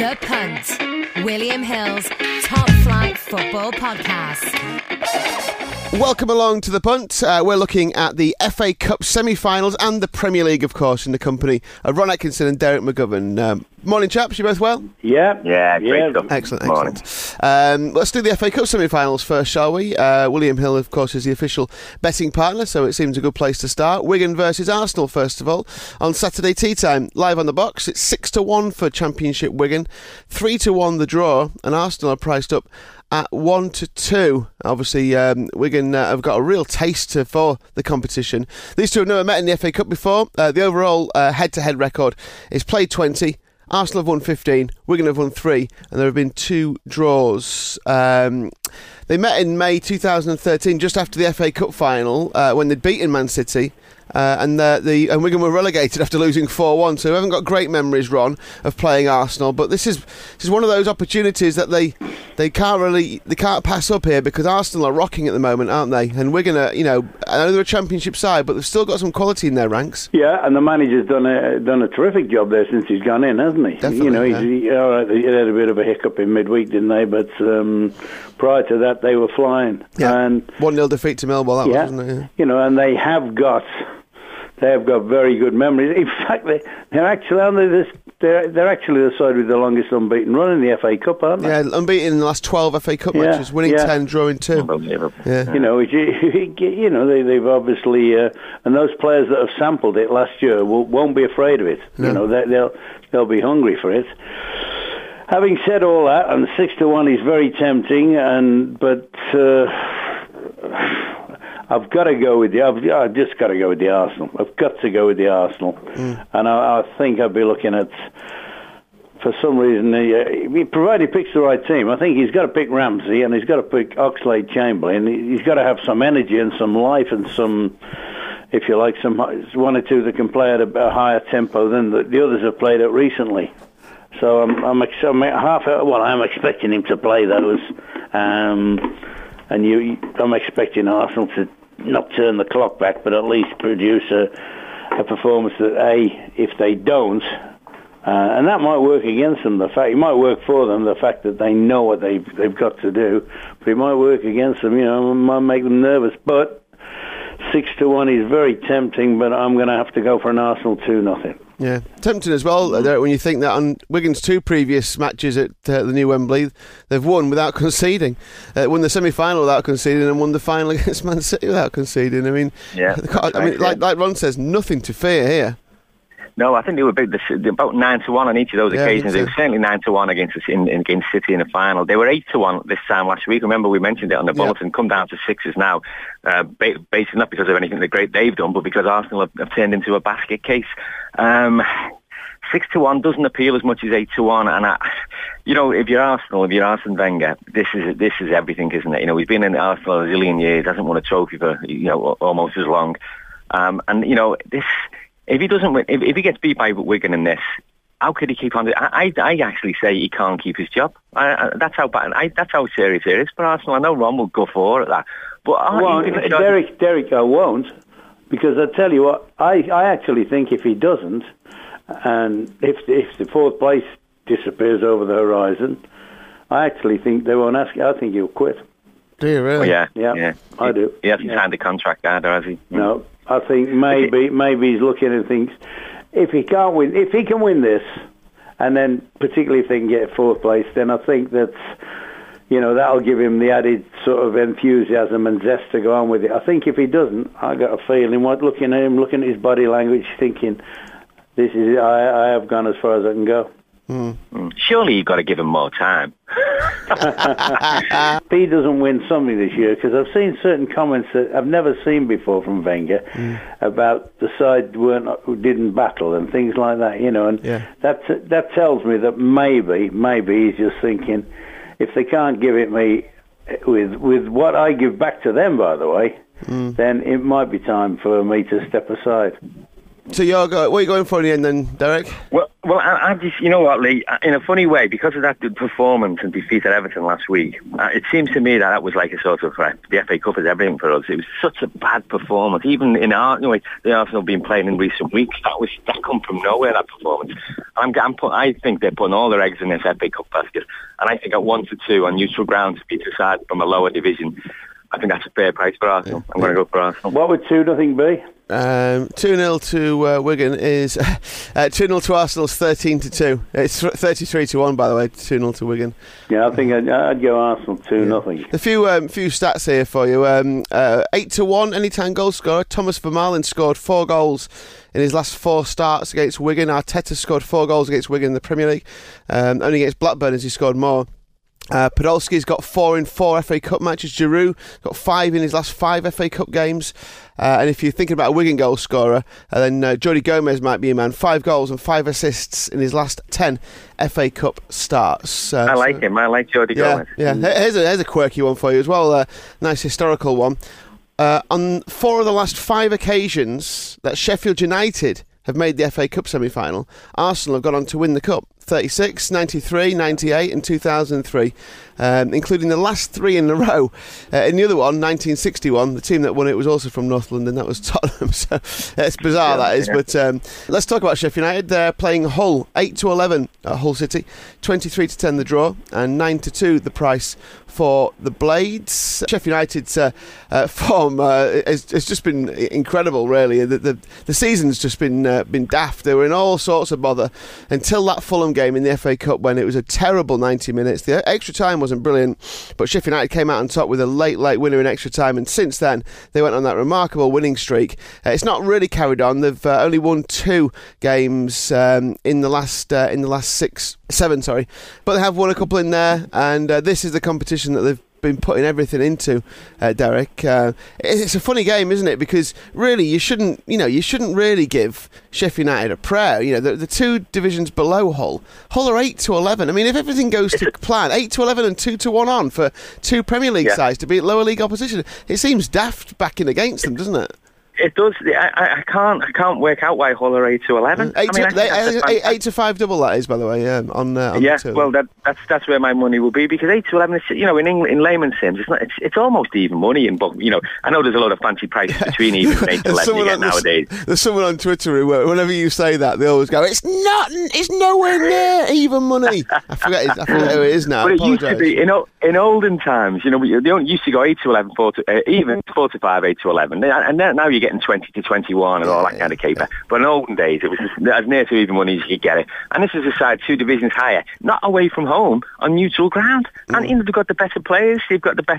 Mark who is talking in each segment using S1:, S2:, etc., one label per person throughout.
S1: The Punt, William Hill's Top Flight Football Podcast.
S2: Welcome along to The Punt. We're looking at the FA Cup semi-finals and the Premier League, of course, in the company of Ron Atkinson and Derek McGovern. Morning, chaps. You both well?
S3: Yeah,
S4: great stuff.
S2: Excellent. Let's do the FA Cup semi-finals first, shall we? William Hill, of course, is the official betting partner, so it seems a good place to start. Wigan versus Arsenal, first of all, on Saturday tea time. Live on the box, it's 6-1 for Championship Wigan, 3-1 the draw, and Arsenal are priced up at 1-2. Obviously, Wigan have got a real taste for the competition. These two have never met in the FA Cup before. The overall head-to-head record is played 20. Arsenal have won 15, Wigan have won 3, and there have been 2 draws. They met in May 2013, just after the FA Cup final, when they'd beaten Man City. And Wigan were relegated after losing 4-1, so we haven't got great memories, Ron, of playing Arsenal. But this is one of those opportunities that they can't pass up here, because Arsenal are rocking at the moment, aren't they? And Wigan are, I know they're a Championship side, but they've still got some quality in their ranks.
S3: Yeah, and the manager's done a terrific job there since he's gone in, hasn't he?
S2: Definitely.
S3: All right, they had a bit of a hiccup in midweek, didn't they? But prior to that, they were flying.
S2: Yeah.
S3: And
S2: 1-0 defeat to Millwall, that was, wasn't it? Yeah.
S3: And they have got very good memories. In fact, they're actually the side with the longest unbeaten run in the FA Cup, aren't they?
S2: Yeah, unbeaten in the last 12 FA Cup matches, winning 10, drawing 2.
S4: Yeah.
S3: They've obviously, and those players that have sampled it last year won't be afraid of it.
S2: No.
S3: They'll be hungry for it. Having said all that, and 6-1 is very tempting, but I've got to go with I've just got to go with the Arsenal. I've got to go with the Arsenal, and I think I'd be looking at, for some reason, provided he picks the right team. I think he's got to pick Ramsey and he's got to pick Oxlade-Chamberlain. He's got to have some energy and some life and some, if you like, some one or two that can play at a higher tempo than the others have played at recently. So I'm expecting him to play those, and I'm expecting Arsenal to not turn the clock back, but at least produce a performance that, if they don't, and that might work against them. It might work for them, the fact that they know what they've got to do, but it might work against them. It might make them nervous. But 6-1 is very tempting, but I'm going to have to go for an Arsenal 2-0.
S2: Yeah, tempting as well, Derek, when you think that on Wigan's 2 previous matches at the new Wembley, they've won without conceding. Won the semi-final without conceding and won the final against Man City without conceding. I mean, like Ron says, nothing to fear here.
S4: No, I think they were about 9-1 on each of those occasions. They were certainly 9-1 against City in the final. They were 8-1 this time last week. Remember, we mentioned it on the bulletin. Come down to 6s now, basically not because of anything great they've done, but because Arsenal have turned into a basket case. 6-1 doesn't appeal as much as 8-1, and if you're Arsenal, if you're Arsene Wenger, this is everything, isn't it? He's been in Arsenal a zillion years, hasn't won a trophy for almost as long, this. If he doesn't win, if he gets beat by Wigan in this, how could he keep on? I actually say he can't keep his job. That's how bad. That's how serious it is for Arsenal. I know Ron will go for at that, but
S3: Derek, I won't, because I tell you what, I actually think if he doesn't, and if the 4th place disappears over the horizon, I actually think they won't ask. I think he'll quit.
S2: Do you really?
S3: Yeah, I do.
S4: He hasn't signed a contract either, has he?
S3: No. I think maybe he's looking and thinks, if he can win this, and then particularly if they can get 4th place, then I think that that'll give him the added sort of enthusiasm and zest to go on with it. I think if he doesn't, I got a feeling, looking at his body language, thinking, this is it, I have gone as far as I can go.
S4: Surely you've got to give him more time.
S3: If he doesn't win something this year, because I've seen certain comments that I've never seen before from Wenger about the side who didn't battle and things like that, and that tells me that maybe he's just thinking, if they can't give it me with what I give back to them, by the way, then it might be time for me to step aside.
S2: So what are you going for in the end then, Derek?
S4: Well, I just, you know what, Lee? In a funny way, because of that performance and defeat at Everton last week, it seems to me that was like a sort of the FA Cup is everything for us. It was such a bad performance, even in the Arsenal been playing in recent weeks. That come from nowhere, that performance. I think they're putting all their eggs in this FA Cup basket, and I think at 1-2 on neutral ground to beat a side from a lower division, I think that's a fair price for Arsenal. I'm going to go for Arsenal.
S3: What would 2-0 be?
S2: 2-0 to Wigan is 2-0 to Arsenal is 13-2. It's 33-1, by the way. 2-0 to Wigan.
S3: Yeah, I think I'd go Arsenal 2-0.
S2: A few stats here for you. 8-1 anytime goal scorer. Thomas Vermaelen scored 4 goals in his last 4 starts against Wigan. Arteta scored 4 goals against Wigan in the Premier League. Only against Blackburn has he scored more. Podolski's got 4 in 4 FA Cup matches. Giroud got 5 in his last 5 FA Cup games. And if you're thinking about a Wigan goal scorer, then Jordi Gomez might be a man. 5 goals and 5 assists in his last 10 FA Cup starts.
S4: I like him. I like Jordi Gomez.
S2: Yeah, here's a quirky one for you as well. Nice historical one. On 4 of the last 5 occasions that Sheffield United have made the FA Cup semi-final, Arsenal have gone on to win the Cup. 36, 93, 98 and 2003, including the last 3 in a row. In the other one, 1961, the team that won it was also from North London, that was Tottenham. So it's bizarre, that is. But let's talk about Sheffield United. They're playing Hull, 8-11 at Hull City, 23-10 the draw, and 9-2 the price for the Blades. Sheffield United's form has just been incredible, really. The season's just been daft. They were in all sorts of bother until that Fulham game in the FA Cup when it was a terrible 90 minutes. The extra time wasn't brilliant, but Sheffield United came out on top with a late winner in extra time, and since then they went on that remarkable winning streak. It's not really carried on. They've only won 2 games in the last 7, but they have won a couple in there, and this is the competition that they've been putting everything into, Derek. It's a funny game, isn't it? Because really, you shouldn't really give Sheffield United a prayer. The 2 divisions below Hull are 8-11. I mean, if everything goes to plan, 8-11 and 2-1 on for 2 Premier League sides to beat lower league opposition, it seems daft backing against them, doesn't it?
S4: It does. I can't work out why Hull are 8-11.
S2: 8-5 double, that is, by the way. On
S4: yeah,
S2: the 2.
S4: Well, that's where my money will be, because 8-11 in layman's terms, it's almost even money. I know there's a lot of fancy prices between even 8-11 you get nowadays.
S2: There's someone on Twitter who, whenever you say that, they always go, "It's nowhere near even money." I forget who it is now.
S4: But it used to be in olden times. They don't used to go 8-11, even 4-5, 8-11, and now you getting 20-21 and all that kind of caper. But in olden days, it was as near to even money as you could get it. And this is a side 2 divisions higher, not away from home, on neutral ground. And they've got the better players. They've got the better.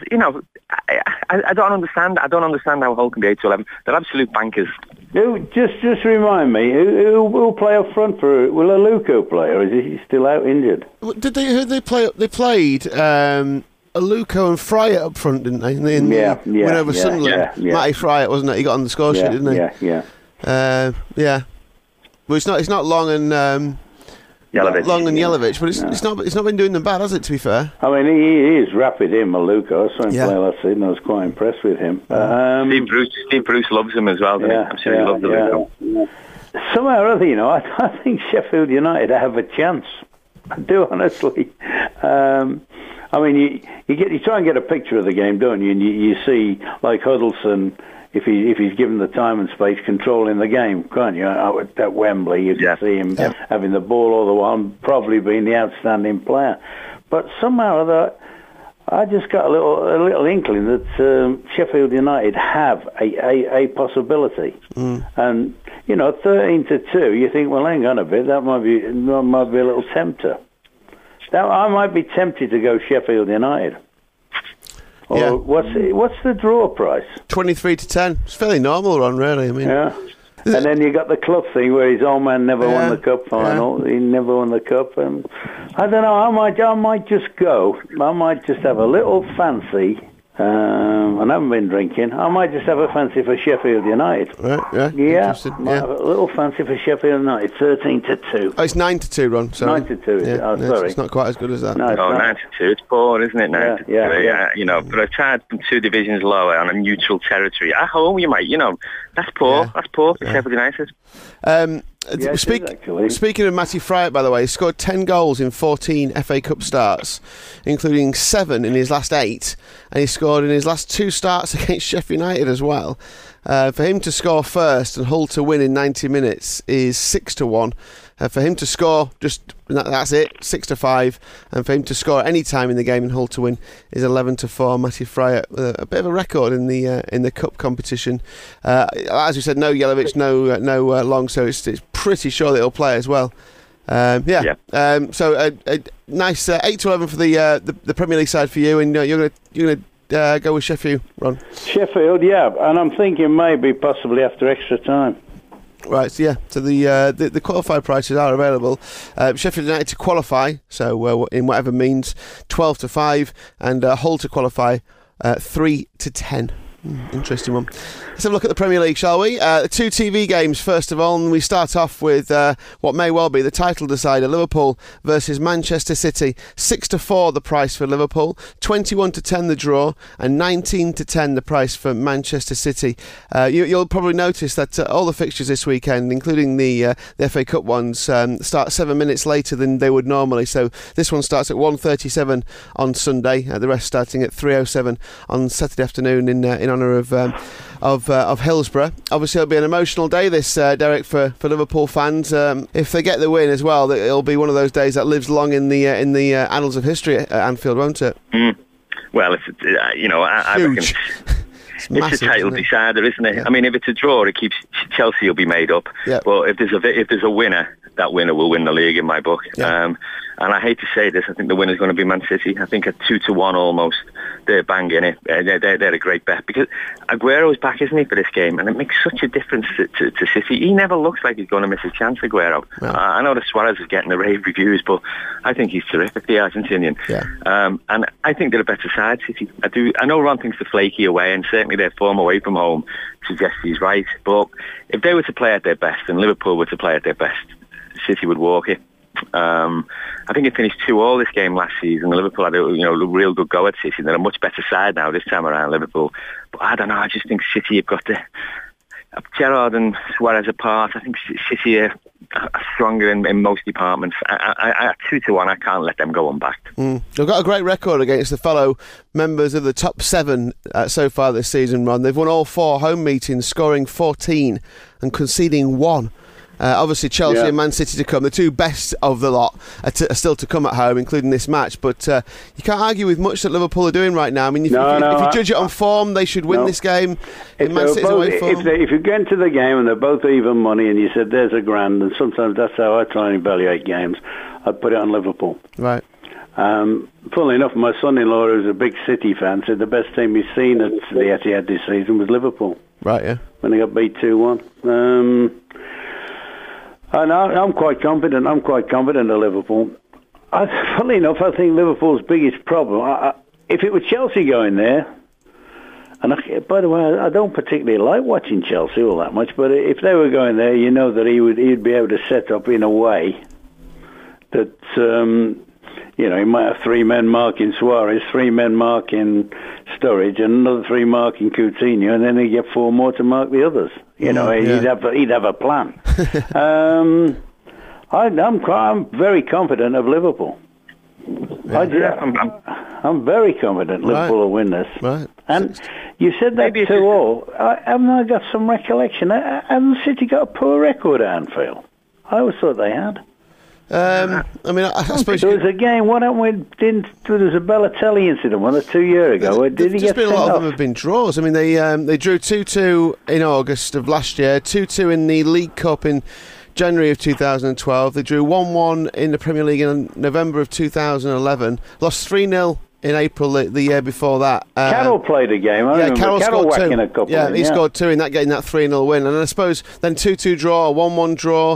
S4: I don't understand. I don't understand how Hull can be 8-11. They're absolute bankers.
S3: Just remind me, who will play up front for? Will Aluko play, or is he still out injured?
S2: Who did they play? They played. Aluko and Fryatt up front, didn't they? Win over Sunderland.
S3: Yeah.
S2: Matty Fryatt, wasn't it? He got on the score sheet, didn't he?
S3: Yeah.
S2: Well, it's not Long and Jelavic, but it's not been doing them bad, has it? To be fair,
S3: I mean, he is rapid. Aluko. I saw him play last season. I was quite impressed with him.
S4: Steve Bruce loves him as well. Absolutely loves Aluko.
S3: Somehow or other, I think Sheffield United have a chance. I do, honestly. I mean, you try and get a picture of the game, don't you? And you see, like Huddleston, if he's given the time and space, controlling the game, can't you? At Wembley, you can see him having the ball all the while, probably being the outstanding player. But somehow or other, I just got a little inkling that Sheffield United have a possibility. And 13-2, you think, well, hang on a bit, that might be a little tempter. I might be tempted to go Sheffield United. Or what's the draw price?
S2: 23-10. It's fairly normal run, really. I mean,
S3: And then you got the club thing where his old man never won the cup final. He never won the cup, and I don't know. I might just go. I might just have a little fancy And I haven't been drinking. I might just have a fancy for Sheffield United.
S2: Right, yeah.
S3: Might have a little fancy for Sheffield United. 13-2.
S2: Oh, it's 9-2, Ron. Sorry.
S3: 9-2. Oh, sorry.
S2: It's not quite as good as that.
S3: No,
S4: 9-2. It's poor, isn't it? 9-2.
S3: Yeah.
S4: You know, but a side from 2 divisions lower on a neutral territory at home, you might. You know, that's poor.
S2: Yeah.
S4: That's poor for Sheffield United.
S2: Speaking of Matty Fryatt, by the way, he scored 10 goals in 14 FA Cup starts, including 7 in his last 8, and he scored in his last 2 starts against Sheffield United as well. For him to score first and Hull to win in 90 minutes is 6-1. For him to score, that's it, 6-5, and for him to score any time in the game and Hull to win is 11-4. Matty Fryatt, a bit of a record in the cup competition. As we said, no Jelavic, no Long, so it's pretty sure that he'll play as well. So a nice 8-11 for the Premier League side for you, and you're gonna go with Sheffield, Ron.
S3: Sheffield, yeah, and I'm thinking maybe possibly after extra time.
S2: Right, so the qualified prices are available. Sheffield United to qualify, so in whatever means, 12-5, and Hull to qualify, 3-10. Interesting one. Let's have a look at the Premier League, shall we? The 2 TV games, first of all, and we start off with what may well be the title decider, Liverpool versus Manchester City. 6-4 the price for Liverpool, 21-10 the draw, and 19-10 the price for Manchester City. You'll probably notice that all the fixtures this weekend, including the FA Cup ones, start 7 minutes later than they would normally. So this one starts at 1:37 on Sunday, the rest starting at 3:07 on Saturday afternoon in honour of Hillsborough. Obviously, it'll be an emotional day, this, Derek, for Liverpool fans. If they get the win as well, it'll be one of those days that lives long in the annals of history at Anfield, won't it?
S4: Well, it's I reckon it's a title decider, isn't it?
S2: Yeah.
S4: I mean, if it's a draw, it keeps Chelsea will be made up. Yeah. But if there's a winner, that winner will win the league in my book. Yeah. And I hate to say this, I think the winner's going to be Man City. I think at 2-1 almost, they're banging it. They're a great bet because Aguero's back, isn't he, for this game? And it makes such a difference to City. He never looks like he's going to miss a chance, Aguero. No. I know that Suarez is getting the rave reviews, but I think he's terrific, the Argentinian. Yeah. And I think they're a better side, City. I know Ron thinks they're flaky away, and certainly their form away from home suggests he's right. But if they were to play at their best and Liverpool were to play at their best, City would walk it. I think it finished 2-2 this game last season. Liverpool had a real good go at City. They're a much better side now this time around, Liverpool. But I don't know, I just think City have got Gerrard and Suarez apart. I think City are stronger in most departments. At 2-1, I can't let them go unbacked.
S2: They've got a great record against the fellow members of the top 7 so far this season, Ron. They've won all 4 home meetings, scoring 14 and conceding 1. Obviously, Chelsea and Man City to come. The 2 best of the lot are still to come at home, including this match. But you can't argue with much that Liverpool are doing right now. I mean, if you judge it on form, they should win this game.
S3: If you get into the game and they're both even money and you said there's a grand, and sometimes that's how I try and evaluate games, I'd put it on Liverpool.
S2: Right.
S3: Funnily enough, my son-in-law, who's a big City fan, said the best team he's seen at the Etihad this season was Liverpool.
S2: Right, yeah.
S3: When they got beat 2-1. And I'm quite confident. I'm quite confident of Liverpool. Funnily enough, I think Liverpool's biggest problem, if it was Chelsea going there, and by the way, I don't particularly like watching Chelsea all that much, but if they were going there, you know that he'd be able to set up in a way that, he might have 3 men marking Suarez, 3 men marking Sturridge, and another 3 marking Coutinho, and then he'd get 4 more to mark the others. He'd have a plan. I'm very confident of Liverpool. I'm very confident Liverpool will win this. Right. And you said that 2-2. Haven't I got some recollection? Haven't City got a poor record at Anfield? I always thought they had.
S2: I suppose
S3: there was a game. What happened? There was a Balotelli incident 1 or 2 years ago. Did he get sent off?
S2: A lot of them have been draws. I mean, they drew 2-2 in August of last year, 2-2 in the League Cup in January of 2012. They drew 1-1 in the Premier League in November of 2011. Lost 3-0 in April the year before that.
S3: Carroll played a game.
S2: Carroll scored 2.
S3: He
S2: scored 2 in that game, that 3-0 win. And I suppose then 2-2 draw, a 1-1 draw.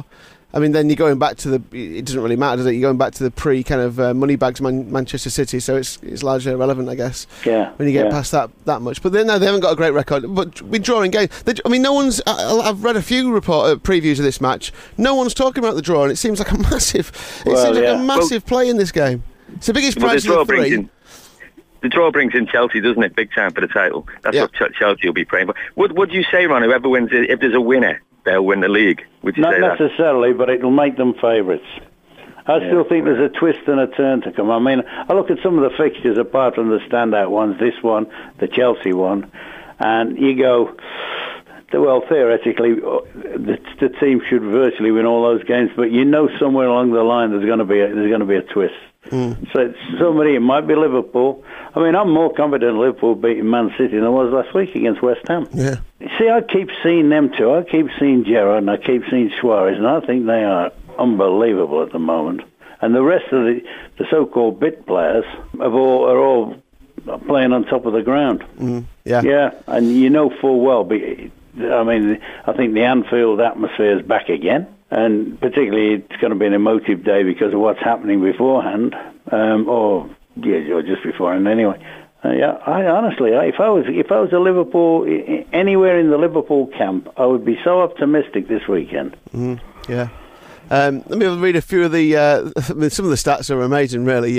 S2: I mean, then you're going back to it doesn't really matter, does it? You're going back to the pre kind of moneybags Manchester City, so it's largely irrelevant, I guess.
S3: Yeah.
S2: When you get past that much, but they haven't got a great record. But we're drawing games. No one's. I've read a few previews of this match. No one's talking about the draw, and it seems like a massive. Play in this game. It's the biggest prize of the three.
S4: The draw brings in Chelsea, doesn't it? Big time for the title. That's what Chelsea will be praying for. Would you say, Ron, whoever wins it, if there's a winner, they'll win the league? Would you say that?
S3: Not necessarily, but it'll make them favourites. I still think there's a twist and a turn to come. I mean, I look at some of the fixtures, apart from the standout ones, this one, the Chelsea one, and you go, well, theoretically, the team should virtually win all those games, but somewhere along the line there's going to be a twist. So somebody, it might be Liverpool. I mean, I'm more confident Liverpool beating Man City than I was last week against West Ham.
S2: Yeah.
S3: See, I keep seeing them two. I keep seeing Gerrard and I keep seeing Suarez, and I think they are unbelievable at the moment. And the rest of the so-called bit players are all playing on top of the ground. Yeah, and full well. I mean, I think the Anfield atmosphere is back again. And particularly, it's going to be an emotive day because of what's happening beforehand, or just beforehand anyway. I honestly, if I was a Liverpool, anywhere in the Liverpool camp, I would be so optimistic this weekend.
S2: Yeah. Let me read a few of the. Some of the stats are amazing, really.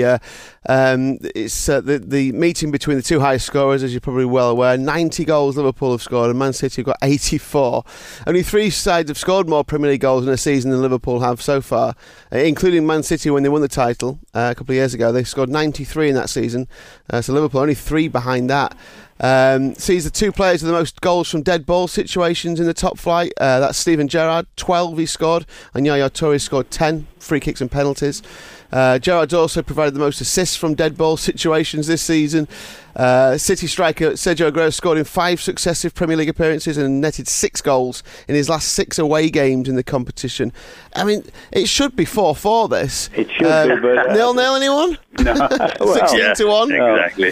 S2: It's the meeting between the two highest scorers, as you're probably well aware. 90 goals Liverpool have scored, and Man City have got 84. Only three sides have scored more Premier League goals in a season than Liverpool have so far, including Man City when they won the title a couple of years ago. They scored 93 in that season, so Liverpool only three behind that. Sees the two players with the most goals from dead ball situations in the top flight. That's Steven Gerrard, 12 he scored, and Yaya Toure scored 10 free kicks and penalties. Gerrard's also provided the most assists from dead ball situations this season. City striker Sergio Aguero scored in 5 successive Premier League appearances and netted 6 goals in his last 6 away games in the competition. I mean, it should be 4-4 this.
S3: It should be, but...
S2: 0-0 anyone?
S3: No.
S2: 16-1?
S4: Exactly.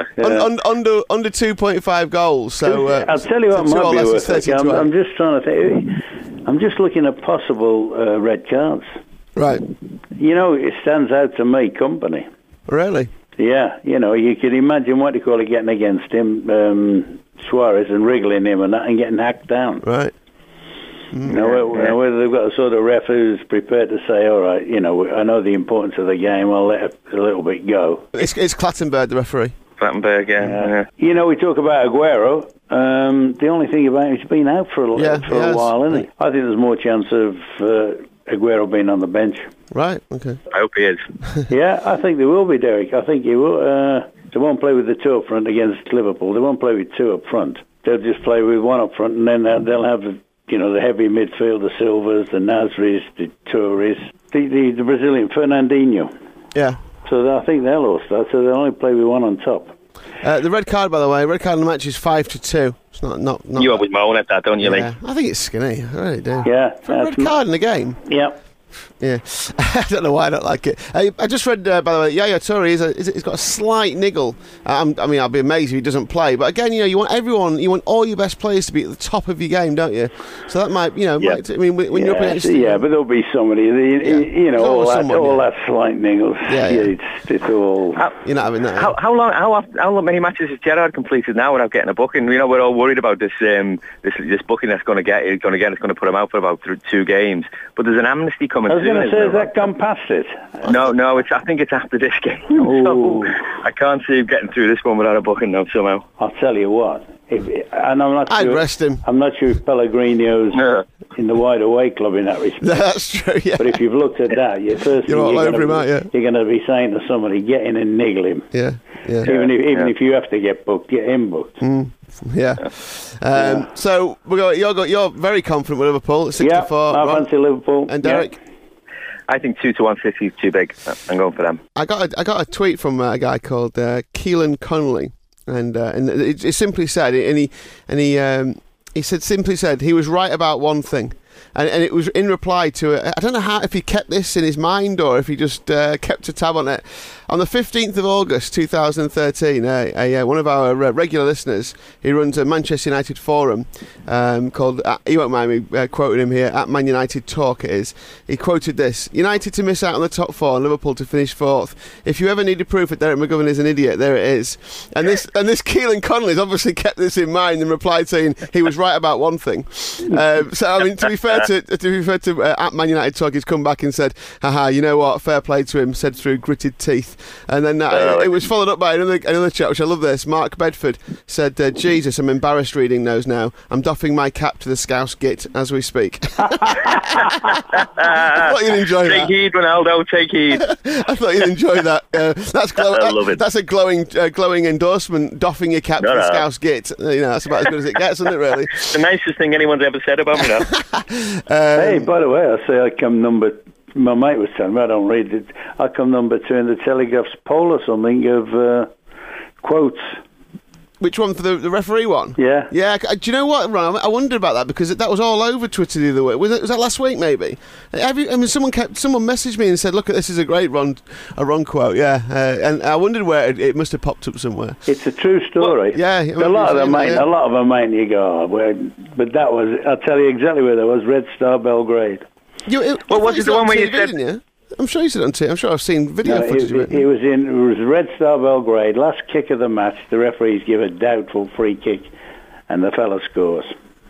S2: Under 2.5 goals. So
S3: I'll tell you what might be worth it. I'm just trying to think. I'm just looking at possible red cards.
S2: Right.
S3: It stands out to me, Company.
S2: Really?
S3: Yeah, you could imagine what you call it getting against him, Suarez, and wriggling him and that, and getting hacked down.
S2: Right.
S3: Whether they've got a sort of ref who's prepared to say, all right, I know the importance of the game, I'll let a little bit go.
S2: It's Clattenburg, the referee.
S4: Clattenburg, yeah.
S3: We talk about Aguero. The only thing about him, he's been out for a while, isn't he? I think there's more chance of Aguero being on the bench.
S2: Right, okay.
S4: I hope he is.
S3: Yeah, I think there will be, Derek. I think he will. They won't play with the two up front against Liverpool. They won't play with two up front. They'll just play with one up front, and then they'll have the heavy midfield, the Silvas, the Nasris, the Torres, the Brazilian Fernandinho.
S2: Yeah.
S3: So I think they'll all start, so they'll only play with one on top.
S2: The red card, by the way, red card in the match is 5-2. It's not.
S4: You always moan at that, don't you, Lee?
S2: I think it's skinny. I really do.
S3: Yeah.
S2: For a red card in the game?
S3: Yeah.
S2: Yeah, I don't know why I don't like it. I just read, by the way, Yaya Toure he's got a slight niggle. I'll be amazed if he doesn't play. But again, you want all your best players to be at the top of your game, don't you? So that might, when you're up against...
S3: Yeah, but there'll be somebody, all that slight niggles.
S2: Yeah.
S3: It's all...
S2: You're not having that.
S4: How many matches has Gerrard completed now without getting a booking? We're all worried about this booking that's going to get. It's going to put him out for about 2 games. But there's an amnesty coming.
S3: I was going to say, has that gone past it?
S4: No, I think it's after this game. So I can't see him getting through this one without a booking now somehow.
S3: I'll tell you what. I'd
S2: rest him.
S3: I'm not sure if Pellegrino's in the wide away club in that respect.
S2: That's true, yeah.
S3: But if you've looked at that, you're going to be saying to somebody, get in and niggle him.
S2: Yeah.
S3: Even if you have to get booked, get him booked.
S2: Yeah. So you're very confident with Liverpool at 6-4.
S3: Yeah, I fancy Liverpool.
S2: And Derek?
S3: Yeah.
S4: I think 2-1 City is too big. I'm going for them.
S2: I got a tweet from a guy called Keelan Connolly, and it simply said, he said he was right about one thing. and it was in reply to it. I don't know if he kept this in his mind or if he just kept a tab on it. On the 15th of August 2013, one of our regular listeners, he runs a Manchester United forum called, you won't mind me quoting him here, at Man United Talk it is. He quoted this: United to miss out on the top four and Liverpool to finish fourth. If you ever needed proof that Derek McGovern is an idiot, there it is. And this Keelan Connolly's obviously kept this in mind and replied saying he was right about one thing. So I mean, to be fair to at Man United Talk, he's come back and said, haha, you know what, fair play to him, said through gritted teeth. And then it was followed up by another chat, which I love this. Mark Bedford said, Jesus, I'm embarrassed reading those now. I'm doffing my cap to the Scouse git as we speak. I thought you'd enjoy that.
S4: Take heed, Ronaldo, take heed.
S2: I thought you'd enjoy that.
S4: I love it.
S2: That's a glowing endorsement, doffing your cap to the Scouse git. That's about as good as it gets, isn't it, really?
S4: It's the nicest thing anyone's ever said about me,
S3: Hey, by the way, I say I come my mate was telling me, I don't read it, I come number 2 in the Telegraph's poll or something of quotes.
S2: Which one, for the referee one?
S3: Yeah.
S2: Yeah, do you know what, Ron? I wondered about that because that was all over Twitter the other week. Was that last week, maybe? Someone messaged me and said, look, this is a great Ron quote, yeah. And I wondered where it must have popped up somewhere.
S3: It's a true story.
S2: Well, yeah.
S3: A lot of them, mate, you go, but that was, I'll tell you exactly where that was, Red Star Belgrade.
S4: Was it the one where you said...
S2: Yeah? I'm sure you said it on TV. I'm sure I've seen video footage of it.
S3: It was Red Star Belgrade, last kick of the match. The referees give a doubtful free kick, and the fella scores.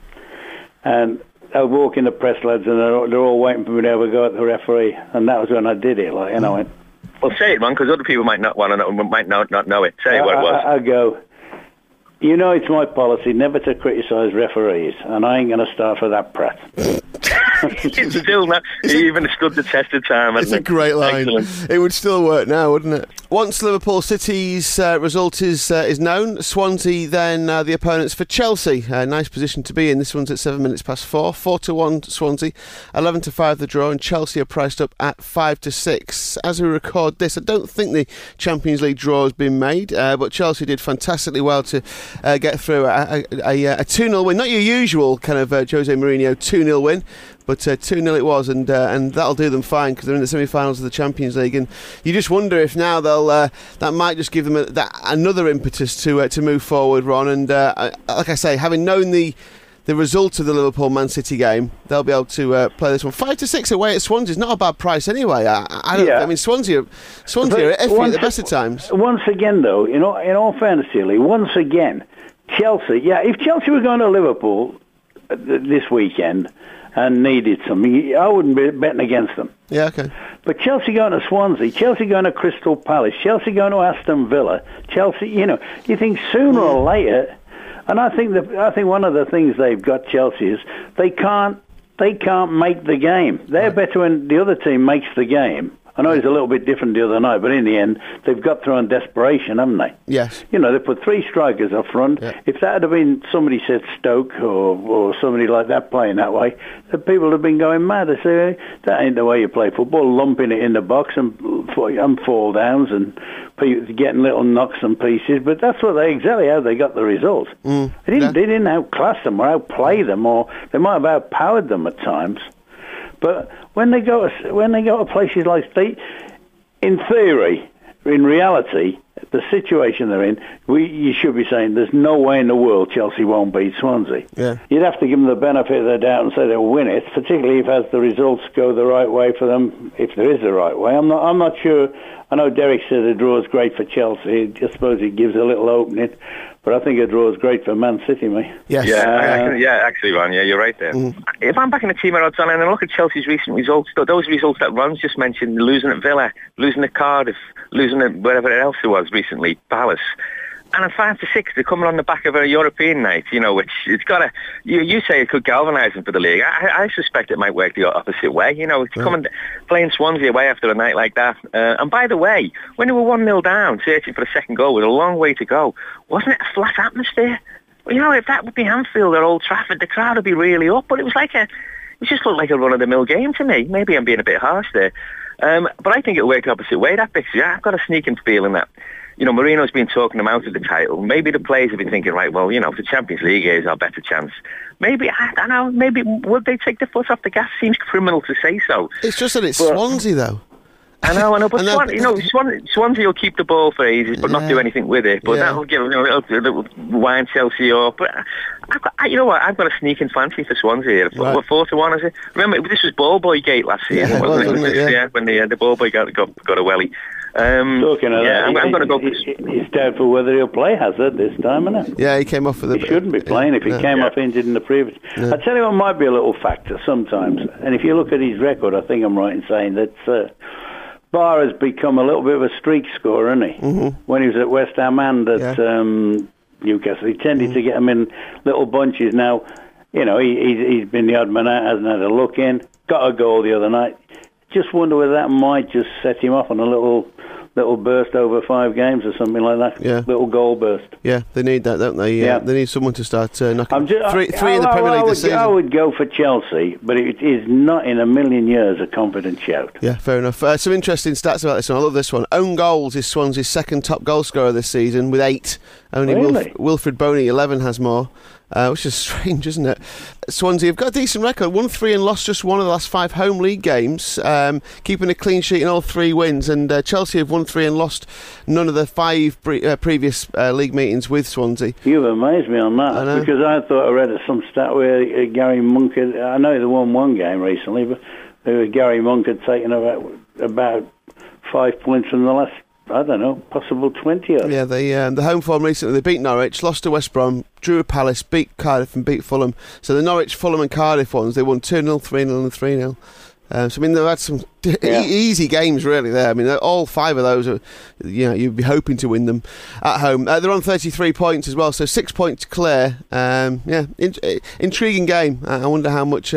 S3: And I walk in the press lads, and they're all waiting for me to have a go at the referee. And that was when I did it. Well,
S4: say it, man, because other people might not want to know, might not know it. Say what it was.
S3: I go, it's my policy never to criticise referees, and I ain't going to start for that prat.
S4: It's still not. He even stood the test of time.
S2: It's a great line. Excellent. It would still work now, wouldn't it? Once Liverpool City's result is known, Swansea then the opponents for Chelsea. Nice position to be in. This one's at 4 4-1 Swansea, 11-5 the draw, and Chelsea are priced up at 5-6. As we record this, I don't think the Champions League draw has been made, but Chelsea did fantastically well to get through a 2-0 win. Not your usual kind of Jose Mourinho 2-0 win, but 2-0 it was, and that'll do them fine because they're in the semi-finals of the Champions League. And you just wonder if now they'll that might just give them another impetus to move forward, Ron. And like I say, having known the result of the Liverpool-Man City game, they'll be able to play this one. 5-6 away at Swansea is not a bad price anyway. I mean, Swansea are iffy at the best of times.
S3: Once again, though, in all fairness, Lee, once again, Chelsea. Yeah, if Chelsea were going to Liverpool this weekend and needed something, I wouldn't be betting against them.
S2: Yeah, okay.
S3: But Chelsea going to Swansea, Chelsea going to Crystal Palace, Chelsea going to Aston Villa, Chelsea, you think sooner or later, and I think one of the things they've got, Chelsea, is they can't make the game. They're better when the other team makes the game. I know it's a little bit different the other night, but in the end, they've got through on desperation, haven't they?
S2: Yes.
S3: They put 3 strikers up front. Yeah. If that had been somebody said Stoke or somebody like that playing that way, the people would have been going mad. They say, that ain't the way you play football, lumping it in the box and fall downs and getting little knocks and pieces. But that's exactly how they got the result. They didn't outclass them or outplay them, or they might have outpowered them at times. But when they go to places like in theory, in reality, the situation they're in, you should be saying there's no way in the world Chelsea won't beat Swansea.
S2: Yeah. You'd
S3: have to give them the benefit of the doubt and say they'll win it, particularly if as the results go the right way for them, if there is the right way. I'm not sure. I know Derek said a draw is great for Chelsea. I suppose it gives a little opening. But I think a draw is great for Man City, mate.
S2: Yes.
S4: Actually, Ron, you're right there. If I'm back in the team odds on and I look at Chelsea's recent results, those results that Ron's just mentioned, losing at Villa, losing at Cardiff, losing at wherever else it was recently, Palace, and at 5-6, they're coming on the back of a European night, which it's got to. You say it could galvanise them for the league. I suspect it might work the opposite way. It's coming playing Swansea away after a night like that. And by the way, when they were 1-0 down, searching for the second goal with a long way to go, wasn't it a flat atmosphere? Well, if that would be Anfield or Old Trafford, the crowd would be really up. But it just looked like a run-of-the-mill game to me. Maybe I'm being a bit harsh there. But I think it'll work the opposite way, that picture. I've got a sneaking feeling that Mourinho's been talking them out of the title. Maybe the players have been thinking, right, well, if the Champions League is our better chance, maybe, I don't know, maybe would they take the foot off the gas? Seems criminal to say so.
S2: It's just that it's Swansea, though.
S4: I know, but Swansea will keep the ball for ages, but not do anything with it. But that'll give it'll wind Chelsea up. But I've got a sneaking fancy for Swansea here. Right. 4-1, is it? Remember, this was Ball Boy Gate last season, wasn't it? When the Ball Boy got a welly.
S3: Talking of that,
S4: I'm going to go.
S3: It's doubtful whether he'll play Hazard this time, isn't it?
S2: Yeah, he came off with
S3: He shouldn't be playing if he came off injured in the previous. I tell you what might be a little factor sometimes, and if you look at his record, I think I'm right in saying that Barr has become a little bit of a streak scorer, hasn't he? Mm-hmm. When he was at West Ham and at Newcastle, he tended to get them in little bunches. Now, he's been the odd man out, hasn't had a look in, got a goal the other night. Just wonder whether that might just set him off on a little burst over 5 games or something like that. Yeah. Little goal burst.
S2: Yeah, they need that, don't they? Yeah. They need someone to start knocking. Three in the Premier League this season.
S3: I would go for Chelsea, but it is not in a million years a confident shout.
S2: Yeah, fair enough. Some interesting stats about this one. I love this one. Own goals is Swansea's second top goal scorer this season with 8. Only Wilfred Boney, 11, has more. Which is strange, isn't it? Swansea have got a decent record. 1-3 and lost just one of the last 5 home league games, keeping a clean sheet in all 3 wins. And Chelsea have 1-3 and lost none of the 5 previous league meetings with Swansea.
S3: You've amazed me on that, because I thought I read some stat where Gary Monk had, I know they won one game recently, but Gary Monk had taken about 5 points from the last, I don't know, possible 20.
S2: Yeah, the home form recently, they beat Norwich, lost to West Brom, drew at Palace, beat Cardiff and beat Fulham. So the Norwich, Fulham and Cardiff ones, they won 2-0, 3-0 and 3-0. So, they've had some easy games, really, there. All 5 of those, are, you'd be hoping to win them at home. They're on 33 points as well, so 6 points clear. Intriguing game. I wonder how much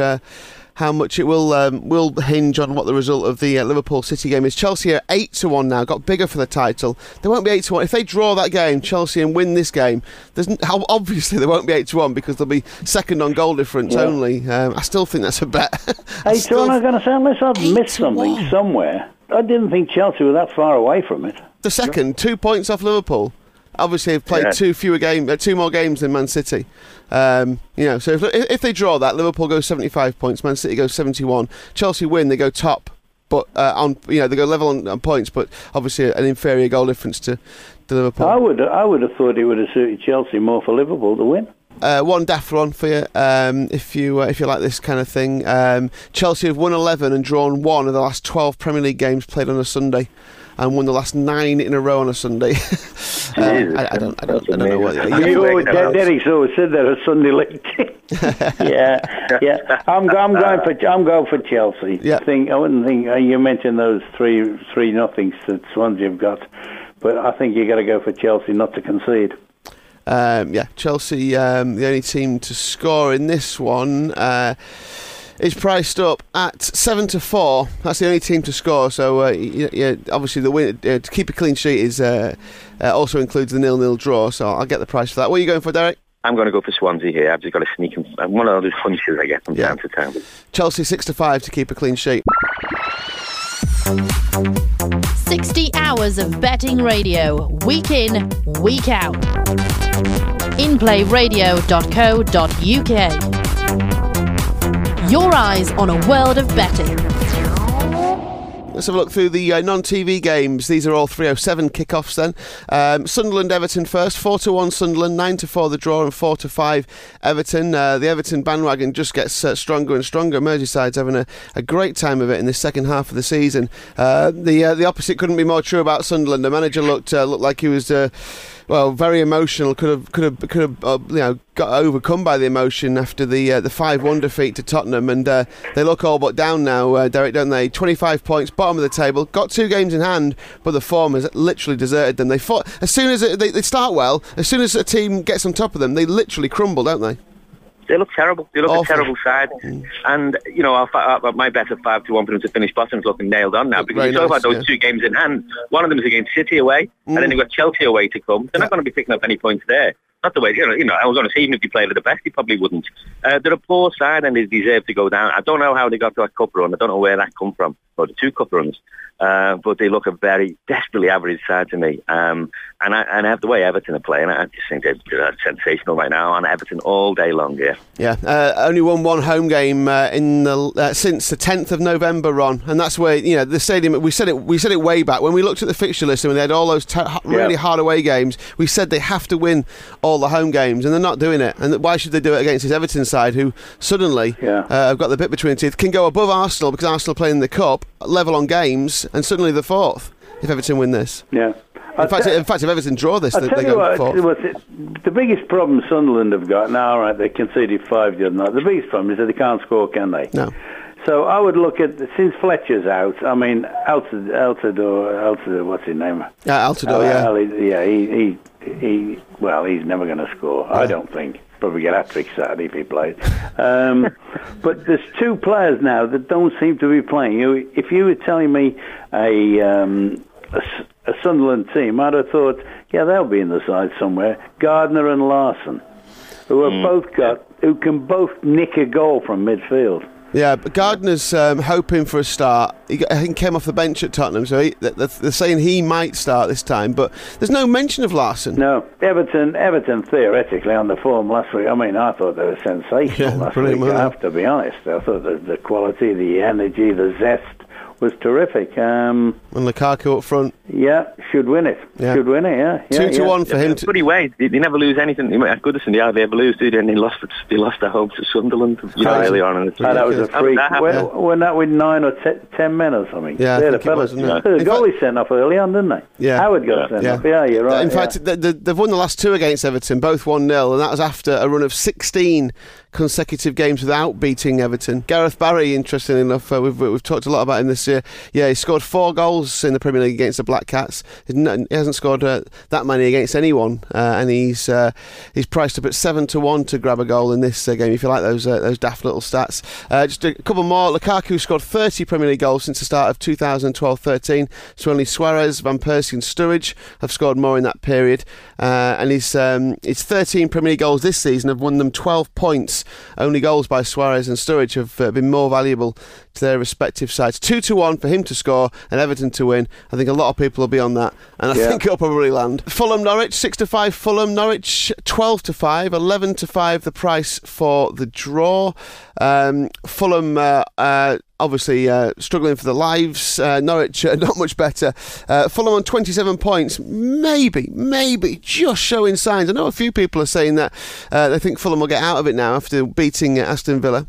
S2: it will hinge on what the result of the Liverpool City game is. Chelsea are 8-1 now, got bigger for the title. They won't be 8-1 if they draw that game, Chelsea, and win this game. Obviously they won't be 8-1 because they'll be second on goal difference only. I still think that's a bet.
S3: 8-1, I'm going to say, unless I've missed something somewhere. I didn't think Chelsea were that far away from it.
S2: The second, 2 points off Liverpool. Obviously, they've played 2 more games than Man City. So if they draw that, Liverpool goes 75 points, Man City goes 71. Chelsea win, they go top, but they go level on points, but obviously an inferior goal difference to Liverpool.
S3: I would have thought it would have suited Chelsea more for Liverpool to win.
S2: One daft one for you, if you like this kind of thing. Chelsea have won 11 and drawn 1 of the last 12 Premier League games played on a Sunday, and won the last 9 in a row on a Sunday. I don't know what.
S3: Derek always said that a Sunday league team. yeah. I'm going for Chelsea. Yeah. I wouldn't think you mentioned those 3-0 that Swansea have got, but I think you got to go for Chelsea not to concede.
S2: Chelsea, the only team to score in this one. Is priced up at 7-4. That's the only team to score. So obviously the win to keep a clean sheet is also includes the 0-0 draw. So I'll get the price for that. What are you going for, Derek?
S4: I'm going to go for Swansea here. I've just got a sneaking one of those hunches I get from time to time.
S2: Chelsea 6-5 to keep a clean sheet.
S5: 60 hours of betting radio, week in, week out. InPlayRadio.co.uk. Your eyes on a world of betting.
S2: Let's have a look through the non-TV games. These are all 3:07 kickoffs then. Sunderland-Everton first, 4-1 Sunderland, 9-4 the draw and 4-5 Everton. The Everton bandwagon just gets stronger and stronger. Merseyside's having a great time of it in the second half of the season. The opposite couldn't be more true about Sunderland. The manager looked like he was very emotional. Could have got overcome by the emotion after the 5-1 defeat to Tottenham, and they look all but down now, Derek, don't they? 25 points, bottom of the table, got 2 games in hand, but the form has literally deserted them. They fought as soon as they start well. As soon as a team gets on top of them, they literally crumble, don't they?
S4: They look terrible. They look awful. A terrible side. And, my bet of 5-1 for them to finish bottom is looking nailed on now, because you talk about those 2 games in hand. One of them is against City away, and then they've got Chelsea away to come. They're not going to be picking up any points there. not the way, I was going to say, even if he played at the best, he probably wouldn't. They're a poor side and they deserve to go down. I don't know how they got to that cup run. I don't know where that come from, or the 2 cup runs. But they look a very desperately average side to me. And I have the way Everton are playing. I just think they're sensational right now. And Everton all day long, yeah.
S2: Yeah, only won 1 home game since the 10th of November, Ron, and that's where the stadium. We said it way back when we looked at the fixture list and they had all those really hard away games. We said they have to win all the home games, and they're not doing it. And why should they do it against this Everton side, who suddenly have got the bit between their teeth, can go above Arsenal because Arsenal are playing in the cup, level on games, and suddenly they're 4th if Everton win this.
S3: Yeah.
S2: In fact, if Everton draw this, they go 4th.
S3: The biggest problem Sunderland have got now, right? They conceded 5 the other night. The biggest problem is that they can't score, can they?
S2: No.
S3: So I would look at, since Fletcher's out, I mean, Altidore, what's his name?
S2: Altidore,
S3: he's never going to score, I don't think. Probably get hat-trick Saturday if he played. But there's 2 players now that don't seem to be playing. If you were telling me a Sunderland team, I'd have thought, they'll be in the side somewhere. Gardner and Larson, who can both nick a goal from midfield.
S2: Yeah, but Gardner's hoping for a start. I think came off the bench at Tottenham, so they're saying he might start this time. But there's no mention of Larson.
S3: No, Everton theoretically on the form last week. I mean, I thought they were sensational last week. I have to be honest. I thought the quality, the energy, the zest was terrific.
S2: And Lukaku up front.
S3: Yeah, should win it.
S2: Yeah.
S3: Should win it, yeah.
S2: 2-1 for him.
S4: Pretty way. They never lose anything. At Goodison, they hardly ever lose, do they? And they lost their home to Sunderland early on in the season.
S3: That was a freak. When that with 9 or 10 men or something.
S2: Yeah, I think it was, wasn't it?
S3: The goalie sent off early on, didn't they?
S2: Yeah.
S3: Howard got sent off. Yeah, you're right.
S2: In fact, they've won the last 2 against Everton, both 1-0, and that was after a run of 16 consecutive games without beating Everton. Gareth Barry, interestingly enough, we've talked a lot about him this year. Yeah, he scored 4 goals in the Premier League against the Black Cats. He hasn't scored that many against anyone, and he's priced up at 7-1 to grab a goal in this game. If you like those daft little stats, just a couple more. Lukaku scored 30 Premier League goals since the start of 2012-13. So only Suarez, Van Persie, and Sturridge have scored more in that period. And his 13 Premier League goals this season have won them 12 points. Only goals by Suarez and Sturridge have been more valuable to their respective sides. 2-1 for him to score and Everton to win. I think a lot of people will be on that, and I think it'll probably land. Fulham Norwich 6-5. Fulham Norwich 12-5. 11-5 the price for the draw. Fulham obviously struggling for their lives. Norwich not much better. Fulham on 27 points, maybe just showing signs. I know a few people are saying that they think Fulham will get out of it now after beating Aston Villa.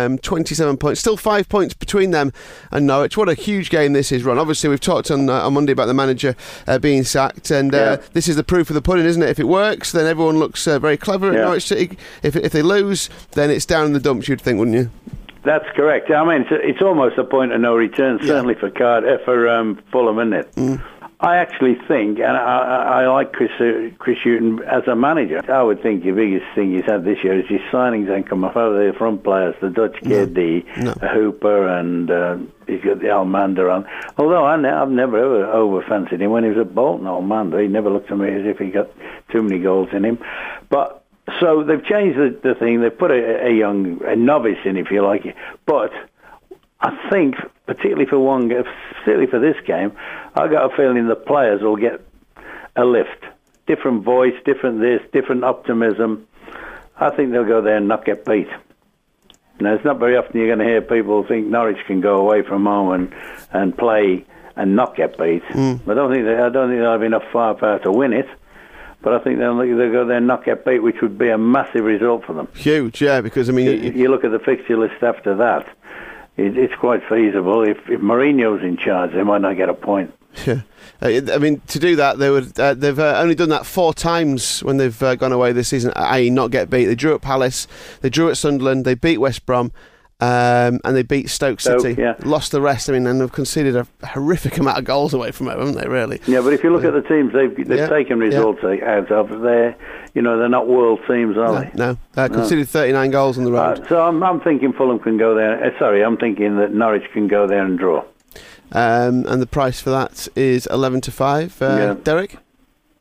S2: 27 points, still 5 points between them and Norwich. What a huge game this is, Ron. Obviously we've talked on Monday about the manager being sacked, and this is the proof of the pudding, isn't it? If it works, then everyone looks very clever at Norwich City. If they lose, then it's down in the dumps, you'd think, wouldn't you?
S3: That's correct. I mean, it's almost a point of no return, certainly for Fulham, isn't it? Mm. I actually think, and I like Chris Hughton as a manager. I would think the biggest thing he's had this year is his signings and come off over the front players, the Dutch kid, the Hooper, and he's got the Almander on. Although I've never ever over-fancied him when he was at Bolton, Almander. He never looked to me as if he got too many goals in him. But so they've changed the thing. They've put a novice in, if you like. But I think, particularly for this game, I got a feeling the players will get a lift. Different voice, different this, different optimism. I think they'll go there and not get beat. Now, it's not very often you're going to hear people think Norwich can go away from home and play and not get beat. I don't think they'll have enough firepower to win it. But I think they'll go there and not get beat, which would be a massive result for them. Huge, yeah, because, I mean... You look at the fixture list after that, it's quite feasible. If Mourinho's in charge, they might not get a point. Yeah. I mean, to do that, they've only done that 4 times when they've gone away this season, i.e. not get beat. They drew at Palace, they drew at Sunderland, they beat West Brom, and they beat Stoke City. Lost the rest. I mean, and they've conceded a horrific amount of goals away from it, haven't they? Really. Yeah, but if you look at the teams they've taken results out of, they're not world teams, are they? No. Conceded 39 goals on the road. So I'm thinking Fulham can go there. I'm thinking that Norwich can go there and draw. And the price for that is 11-5. Derek.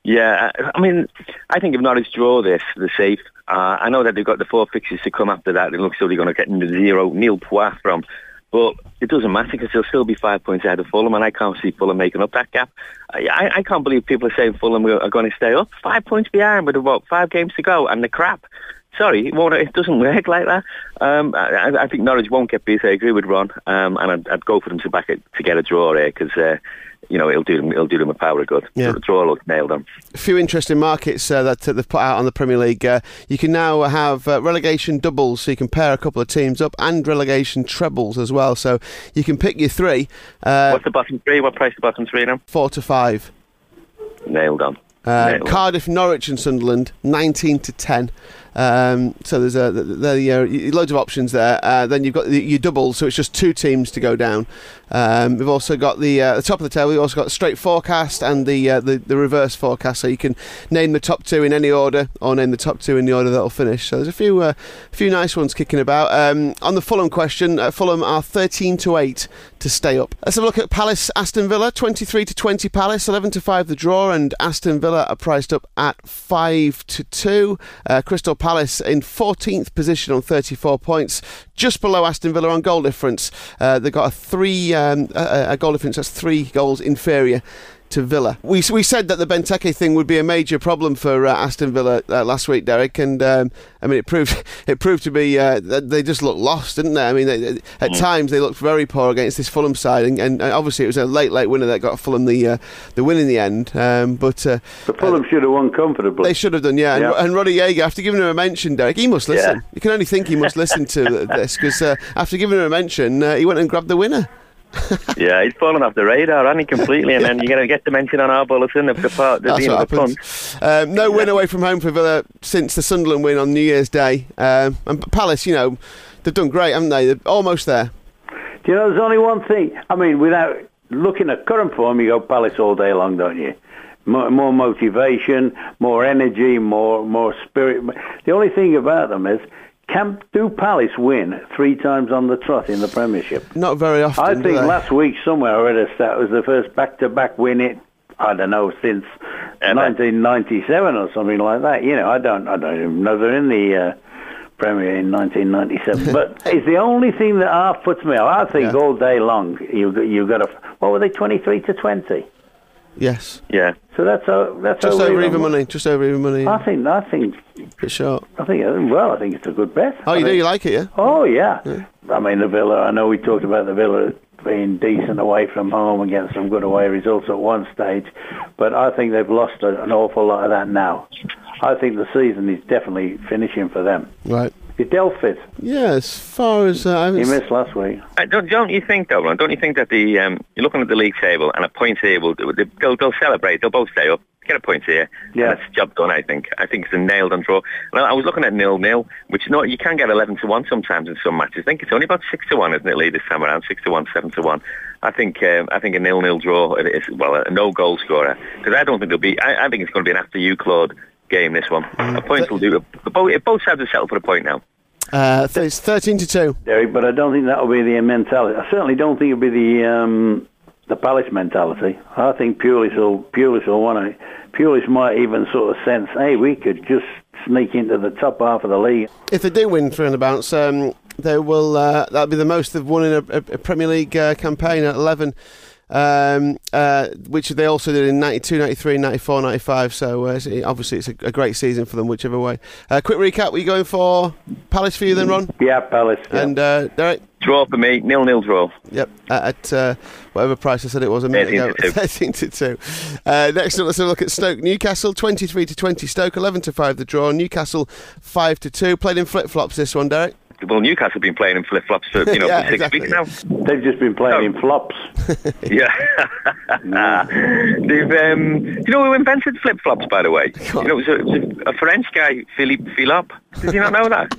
S4: Yeah, I mean, I think if Norwich draw this, they're safe. I know that they've got the 4 fixtures to come after that. It looks like they're going to get into 0 Neil Poir from. But it doesn't matter because they'll still be 5 points ahead of Fulham, and I can't see Fulham making up that gap. I can't believe people are saying Fulham are going to stay up. 5 points behind with about 5 games to go, and the crap. Sorry, it doesn't work like that. I think Norwich won't get beat. I agree with Ron, and I'd go for them to get a draw here because it'll do them a power of good.
S2: Yeah.
S4: The draw looks nailed on.
S2: A few interesting markets that they've put out on the Premier League. You can now have relegation doubles, so you can pair a couple of teams up, and relegation trebles as well. So you can pick your 3.
S4: What's the bottom 3? What price the bottom 3 now?
S2: 4 to 5.
S4: Nailed on.
S2: Cardiff, Norwich and Sunderland, 19 to 10. So there's loads of options there. Then you've got your doubles, so it's just 2 teams to go down. We've also got the top of the table. We've also got the straight forecast and the reverse forecast, so you can name the top 2 in any order, or name the top 2 in the order that'll finish. So there's a few nice ones kicking about. On the Fulham question, Fulham are 13 to 8 to stay up. Let's have a look at Palace, Aston Villa, 23 to 20 Palace, 11 to 5 the draw, and Aston Villa are priced up at 5 to 2. Crystal Palace in 14th position on 34 points, just below Aston Villa on goal difference. They've got a goal difference that's 3 goals inferior to Villa. We said that the Benteke thing would be a major problem for Aston Villa last week, Derek, and I mean it proved to be they just looked lost, didn't they? I mean, at times they looked very poor against this Fulham side, and obviously it was a late winner that got Fulham the win in the end. But
S3: Fulham should have won comfortably.
S2: They should have done, yeah. And Roddy Jaeger, after giving him a mention, Derek, he must listen. You can only think he must listen to this, because after giving him a mention, he went and grabbed the winner.
S4: Yeah, he's fallen off the radar, hasn't he, completely? And then you're going to get the mention on our bulletin of the part.
S2: That's what happens. No win away from home for Villa since the Sunderland win on New Year's Day. And Palace, they've done great, haven't they? They're almost there.
S3: Do you know, there's only one thing. I mean, without looking at current form, you go Palace all day long, don't you? More motivation, more energy, more spirit. The only thing about them is, do Palace win 3 times on the trot in the Premiership?
S2: Not very often.
S3: I think last week somewhere I read a stat was the first back-to-back win since 1997 or something like that. I don't even know they're in the Premier in 1997. But it's the only thing that puts me off. I think all day long you got what were they, 23 to 20?
S2: Yes.
S4: Yeah.
S3: So that's
S2: just over even money. Just over even money.
S3: I think.
S2: Pretty short.
S3: I think it's a good bet.
S2: Oh, you like it, yeah?
S3: Oh, yeah. I mean, the Villa. I know we talked about the Villa being decent away from home and getting some good away results at one stage, but I think they've lost an awful lot of that now. I think the season is definitely finishing for them.
S2: Right.
S3: Is Del fit?
S2: Yeah, as far as...
S3: he missed last week.
S4: Don't you think, though, Ron? Don't you think that you're looking at the league table and a point here, they'll celebrate, they'll both stay up, get a point here, and that's the job done, I think. I think it's a nailed on draw. Well, I was looking at 0-0, which you can get 11 to 1 sometimes in some matches. I think it's only about 6 to 1, isn't it, Lee, this time around? 6 to 1, 7 to 1. I think a 0-0 draw is, a no goal scorer, because I don't think there'll be... I think it's going to be an after you, Claude, game, this one. A point will do. Both sides will settle for a point now.
S2: It's 13 to 2.
S3: Derek, but I don't think that'll be the mentality. I certainly don't think it'll be the Palace mentality. I think Pulis will want to. Pulis might even sort of sense, hey, we could just sneak into the top half of the league.
S2: If they do win 3 and abouts, they will. That'll be the most they've won in a Premier League campaign at 11. Which they also did in 92, 93, 94, 95. So obviously it's a great season for them, whichever way. Quick recap: were you going for Palace for you then, Ron?
S3: Yeah, Palace. Yeah.
S2: And Derek?
S4: Draw for me, 0-0 draw.
S2: Yep, at whatever price I said it was a minute ago. 13 to 2. Next up, let's have a look at Stoke Newcastle, 23 to 20 Stoke, 11 to 5 the draw. Newcastle 5 to 2. Played in flip-flops this one, Derek.
S4: Well, Newcastle have been playing in flip-flops for, for 6 weeks now.
S3: They've just been playing in flops.
S4: Yeah. They've, who invented flip-flops, by the way? It was a French guy, Philippe Philop. Did you not know that?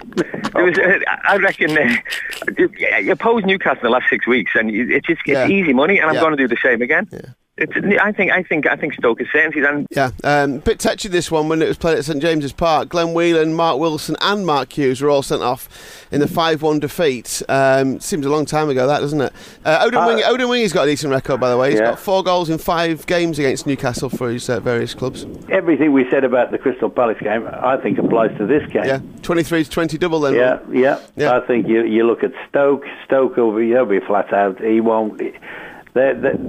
S4: I reckon you oppose Newcastle in the last 6 weeks, and it's easy money, and I'm going to do the same again.
S2: Yeah.
S4: I think Stoke is certainty.
S2: Yeah, bit touchy this one when it was played at St James's Park. Glenn Whelan, Mark Wilson and Mark Hughes were all sent off in the 5-1 defeat. Seems a long time ago, that, doesn't it? Odin Wingy's got a decent record, by the way. He's got 4 goals in 5 games against Newcastle for his various clubs.
S3: Everything we said about the Crystal Palace game, I think applies to this game.
S2: Yeah, 23-20 double then.
S3: Yeah. I think you look at Stoke will be flat out. He won't. They're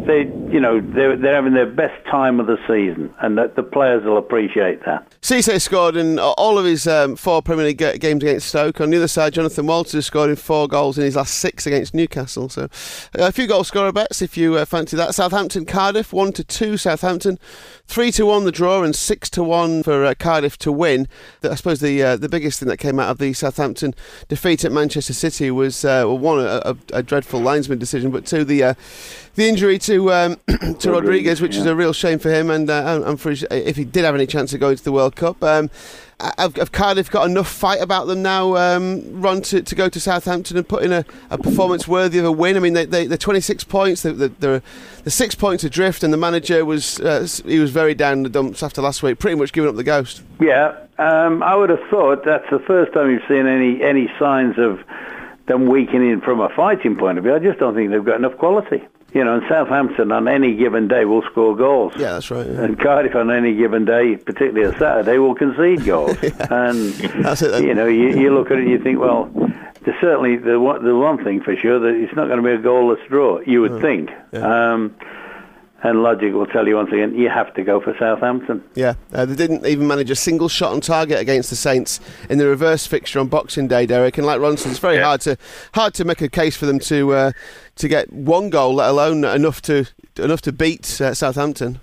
S3: having their best time of the season, and the players will appreciate that.
S2: Cisse scored in all of his 4 Premier League games against Stoke. On the other side, Jonathan Walters scored in 4 goals in his last 6 against Newcastle. So a few goal scorer bets if you fancy that. Southampton, Cardiff, 1-2 Southampton, 3-1 the draw, and 6-1 for Cardiff to win. I suppose the biggest thing that came out of the Southampton defeat at Manchester City was one, a dreadful linesman decision, but 2, the injury to Rodriguez, which is a real shame for him, and for if he did have any chance of going to the World Cup. Have Cardiff got enough fight about them now, Ron, to go to Southampton and put in a performance worthy of a win? I mean, they're 26 points, they're 6 points adrift, and the manager was very down in the dumps after last week, pretty much giving up the ghost. Yeah,
S3: I would have thought that's the first time you've seen any signs of them weakening from a fighting point of view. I just don't think they've got enough quality. And Southampton on any given day will score goals.
S2: Yeah, that's right. Yeah.
S3: And Cardiff on any given day, particularly a Saturday, will concede goals. And
S2: that's it.
S3: You look at it and you think, well, there's certainly the one thing for sure that it's not going to be a goalless draw. You would think. Yeah. And logic will tell you once again, you have to go for Southampton.
S2: Yeah, they didn't even manage a single shot on target against the Saints in the reverse fixture on Boxing Day, Derek. And like Ron said, it's very hard to make a case for them to get 1 goal, let alone enough to beat Southampton.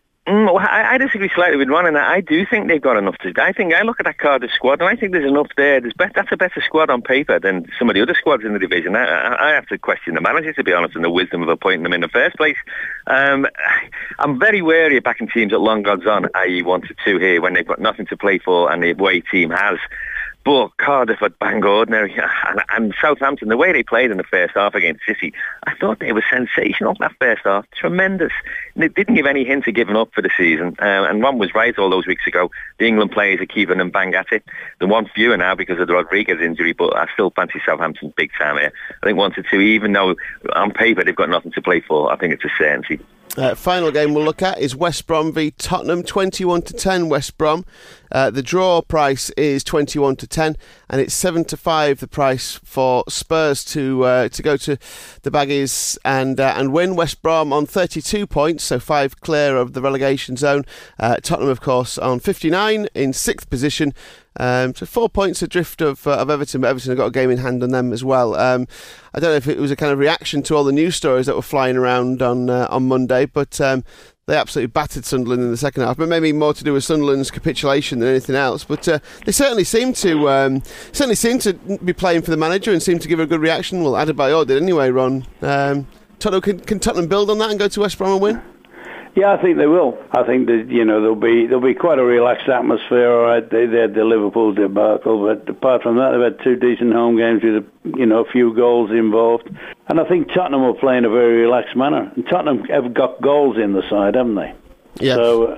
S4: I disagree slightly with Ron, and I do think they've got enough to. I look at that Cardiff squad, and I think there's enough there. That's a better squad on paper than some of the other squads in the division. I have to question the manager, to be honest, and the wisdom of appointing them in the first place. I'm very wary of backing teams at long odds on, i.e. 1-2 here, when they've got nothing to play for and the away team has. But Cardiff are bang ordinary, and Southampton, the way they played in the first half against City, I thought they were sensational that first half, tremendous. They didn't give any hint of giving up for the season, and one was right all those weeks ago. The England players are keeping them bang at it. The one fewer now because of the Rodriguez injury, but I still fancy Southampton big time here. I think 1-2, even though on paper they've got nothing to play for, I think it's a certainty.
S2: Final game we'll look at is West Brom v Tottenham, 21-10 West Brom. The draw price is 21-10, and it's 7-5 the price for Spurs to go to the Baggies and win. West Brom on 32 points, so 5 clear of the relegation zone. Tottenham, of course, on 59 in 6th position. So 4 points adrift of Everton, but Everton have got a game in hand on them as well. I don't know if it was a kind of reaction to all the news stories that were flying around on Monday, but they absolutely battered Sunderland in the second half. But maybe more to do with Sunderland's capitulation than anything else. But they certainly seem to be playing for the manager and seem to give a good reaction. Well, Adebayor did anyway, Ron. Tottenham, can Tottenham build on that and go to West Brom and win?
S3: Yeah, I think they will. I think that there'll be quite a relaxed atmosphere. All right, they had the Liverpool debacle, but apart from that, they've had 2 decent home games with a few goals involved. And I think Tottenham will play in a very relaxed manner. And Tottenham have got goals in the side, haven't they?
S2: Yeah.
S3: So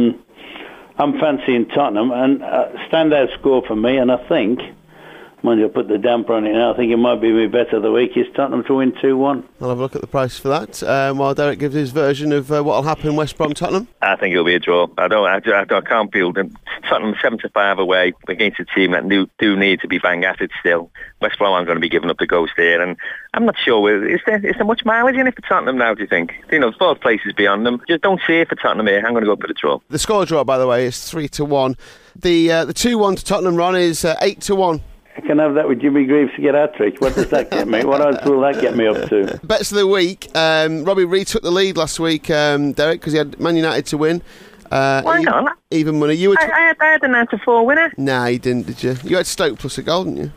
S3: I'm fancying Tottenham, and standout score for me. And I think, mind you, I'll put the damper on it now, I think it might be my bet of the week is Tottenham to win 2-1.
S2: I'll have a look at the price for that while Derek gives his version of what will happen West Brom Tottenham.
S4: I think it'll be a draw. I can't feel them. Tottenham 7-5 away against a team that do need to be bang at it still. West Brom aren't going to be giving up the ghost here, and I'm not sure. Is there much mileage in it for Tottenham now, do you think? 4th place is beyond them. Just don't see it for Tottenham here. I'm going to go for the draw.
S2: The score draw, by the way, is 3-1. The 2-1 to Tottenham, Ron, is 8-1.
S3: I can have that with Jimmy Greaves to get hat-trick. What does that get me? What else will that get me up to?
S2: Bets of the week. Robbie Reid took the lead last week, Derek, because he had Man United to win.
S4: Why not?
S2: Even money.
S4: I had a 9-4 winner.
S2: Nah, you didn't, did you? You had Stoke plus a goal, didn't you?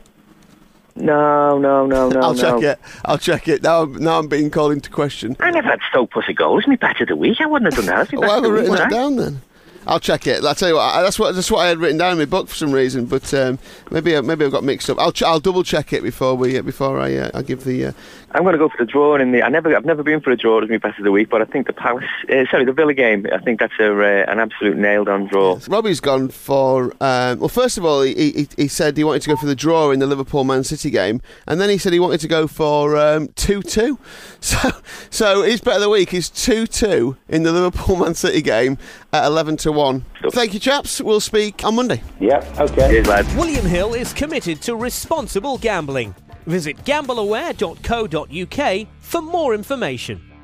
S4: No.
S2: I'll check it. Now I'm being called into question.
S4: I never had Stoke plus a goal. It's my bet of the week. I wouldn't have done that.
S2: Why have I written that down then? I'll check it. I'll tell you what. That's what I had written down in my book for some reason. But maybe I've got mixed up. I'll double check it before I give the.
S4: I'm going to go for the draw in the. I've never been for a draw as my best of the week, but I think the Villa game. I think that's an absolute nailed on draw.
S2: Yes. Robbie's gone for. Well, first of all, he said he wanted to go for the draw in the Liverpool-Man City game, and then he said he wanted to go for 2-2. So his bet of the week is 2-2 in the Liverpool-Man City game at 11-1. Thank you, chaps. We'll speak on Monday.
S3: Yep. Okay.
S4: Cheers, lads.
S6: William Hill is committed to responsible gambling. Visit gambleaware.co.uk for more information.